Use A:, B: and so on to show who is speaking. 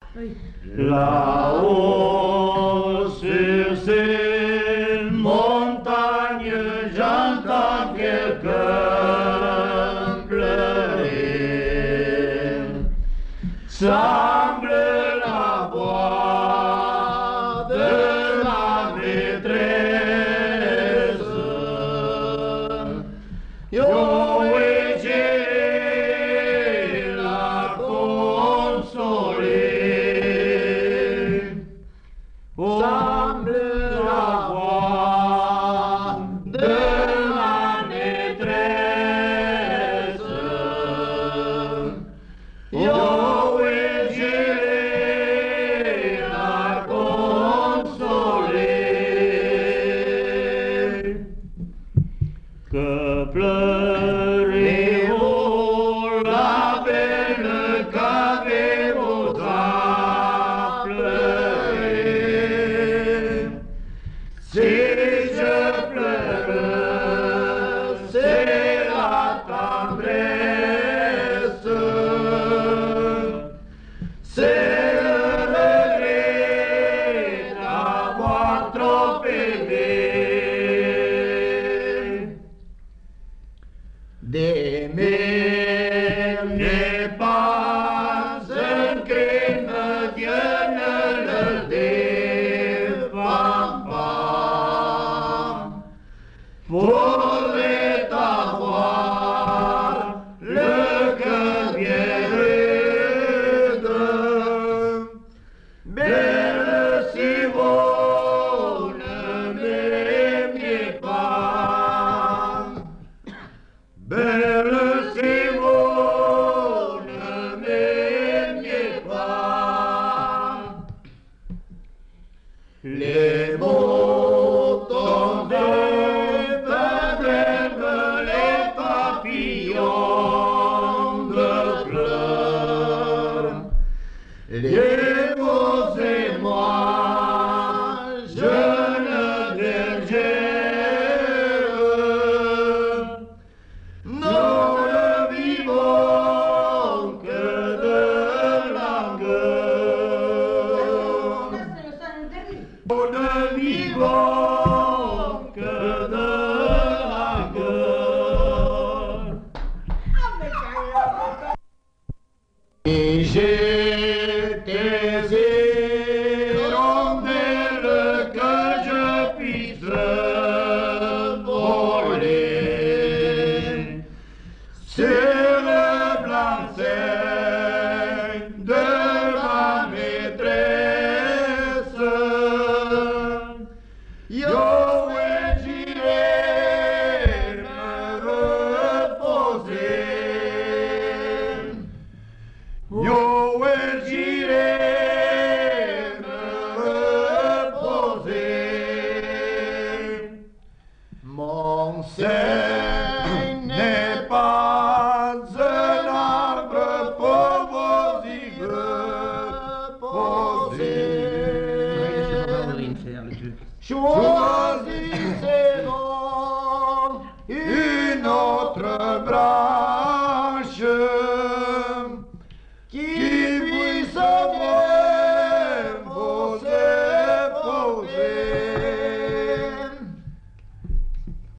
A: Oui.
B: Là-haut sur ces montagnes, j'entends quelqu'un pleurer. Semble la voix de ma maîtresse. Yahweh, j'ai la consoler. Semble la voix de ma maîtresse. Yahweh, j'ai la consoler. Que pleurez-vous la belle qu'avez-vous à pleurer? Si je pleure, c'est la tendresse, c'est le regret d'avoir trop aimé. D'aimer n'est pas un crime, Dieu ne le défend pas. Faudrait avoir le cœur bien rude, belle si vous ne m'aimiez pas. Belle si vous ne m'aimiez pas. Les mots tombés même les papillons de pleurs. Les mots et moi, jeune bergère, nous ne vivons que de langueur. Nous ne vivons que de langueur. Et j'ai des hirondelles que je puisse voler. Sur le blanc-seing de ma maîtresse, Yahweh, j'irai me reposer. Yahweh, j'irai me reposer. Mon sein n'est pas un arbre pour vos higues posées. Choisissez donc une autre branche.